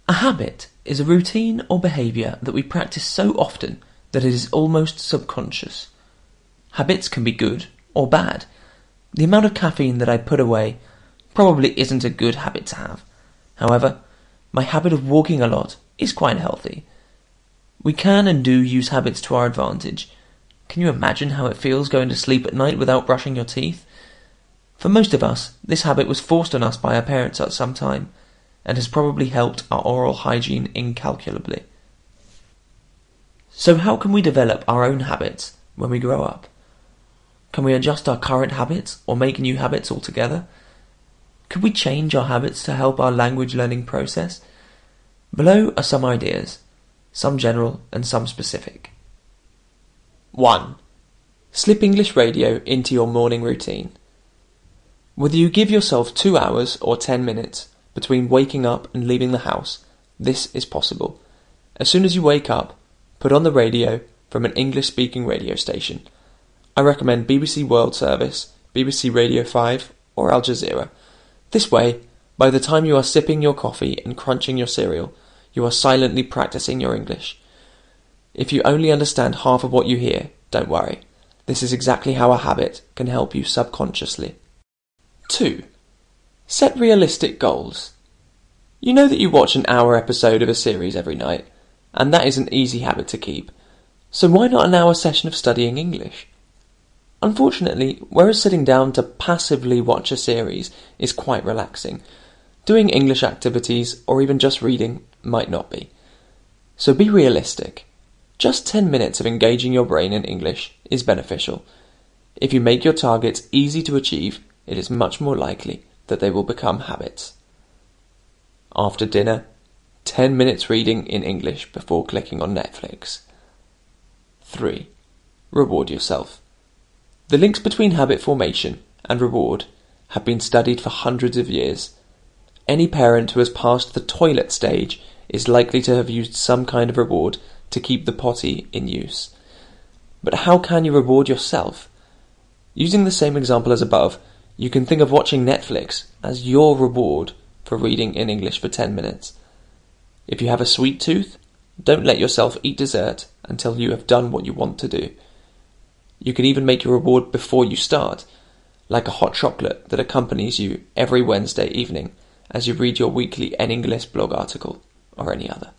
A habit is a routine or behaviour that we practice so often that it is almost subconscious. Habits can be good or bad. The amount of caffeine that I put away probably isn't a good habit to have. However, my habit of walking a lot is quite healthy. We can and do use habits to our advantage. Can you imagine how it feels going to sleep at night without brushing your teeth? For most of us, this habit was forced on us by our parents at some time, and has probably helped our oral hygiene incalculably. So how can we develop our own habits when we grow up? Can we adjust our current habits or make new habits altogether? Could we change our habits to help our language learning process? Below are some ideas, some general and some specific. 1. Slip English radio into your morning routine. Whether you give yourself 2 hours or 10 minutes between waking up and leaving the house, this is possible. As soon as you wake up, put on the radio from an English-speaking radio station. I recommend BBC World Service, BBC Radio 5 or Al Jazeera. This way, by the time you are sipping your coffee and crunching your cereal, you are silently practicing your English. If you only understand half of what you hear, don't worry. This is exactly how a habit can help you subconsciously. 2. Set realistic goals. You know that you watch an hour episode of a series every night, and that is an easy habit to keep. So why not an hour session of studying English? Unfortunately, whereas sitting down to passively watch a series is quite relaxing, doing English activities or even just reading might not be. So be realistic. Just 10 minutes of engaging your brain in English is beneficial. If you make your targets easy to achieve, it is much more likely that they will become habits. After dinner, 10 minutes reading in English before clicking on Netflix. 3. Reward yourself. The links between habit formation and reward have been studied for hundreds of years. Any parent who has passed the toilet stage is likely to have used some kind of reward to keep the potty in use. But how can you reward yourself? Using the same example as above, you can think of watching Netflix as your reward for reading in English for 10 minutes. If you have a sweet tooth, don't let yourself eat dessert until you have done what you want to do. You can even make your reward before you start, like a hot chocolate that accompanies you every Wednesday evening as you read your weekly En English blog article or any other.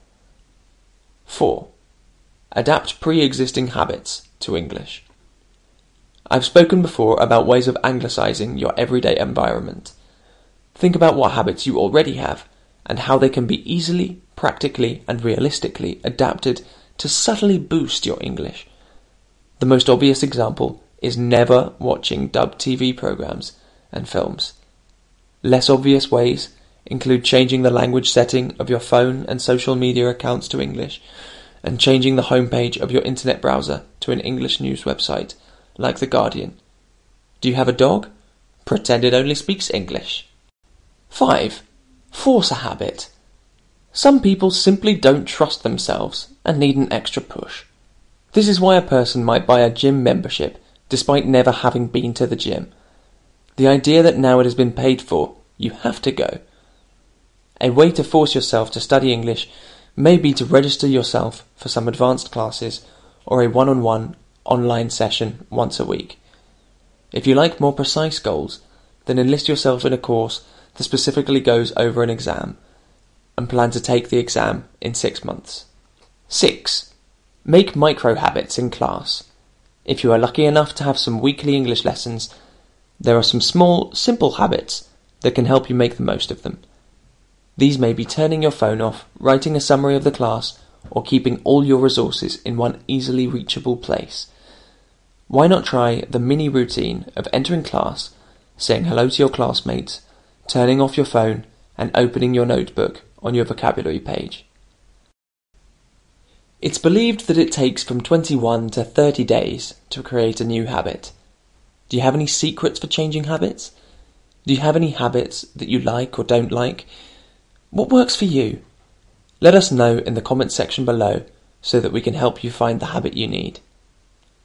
4. Adapt pre-existing habits to English. I've spoken before about ways of anglicizing your everyday environment. Think about what habits you already have and how they can be easily, practically and realistically adapted to subtly boost your English. The most obvious example is never watching dubbed TV programs and films. Less obvious ways include changing the language setting of your phone and social media accounts to English, and changing the homepage of your internet browser to an English news website, like The Guardian. Do you have a dog? Pretend it only speaks English. 5. Force a habit. Some people simply don't trust themselves and need an extra push. This is why a person might buy a gym membership despite never having been to the gym. The idea that now it has been paid for, you have to go. A way to force yourself to study English may be to register yourself for some advanced classes or a one-on-one online session once a week. If you like more precise goals, then enlist yourself in a course that specifically goes over an exam and plan to take the exam in 6 months. 6. Make micro-habits in class. If you are lucky enough to have some weekly English lessons, there are some small, simple habits that can help you make the most of them. These may be turning your phone off, writing a summary of the class, or keeping all your resources in one easily reachable place. Why not try the mini routine of entering class, saying hello to your classmates, turning off your phone, and opening your notebook on your vocabulary page? It's believed that it takes from 21 to 30 days to create a new habit. Do you have any secrets for changing habits? Do you have any habits that you like or don't like? What works for you? Let us know in the comments section below so that we can help you find the habit you need.